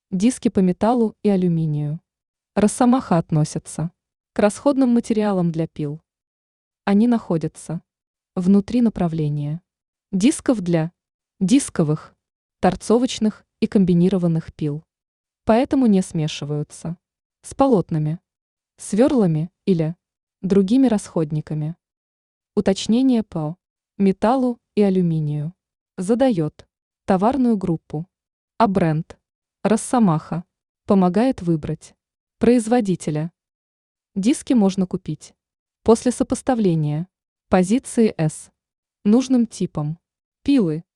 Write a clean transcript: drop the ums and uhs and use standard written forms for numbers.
Диски по металлу и алюминию. Росомаха относятся к расходным материалам для пил. Они находятся внутри направления дисков для дисковых, торцовочных и комбинированных пил. Поэтому не смешиваются с полотнами, сверлами или другими расходниками. Уточнение по металлу и алюминию задает товарную группу, а бренд Росомаха помогает выбрать производителя. Диски можно купить после сопоставления позиции S нужным типом пилы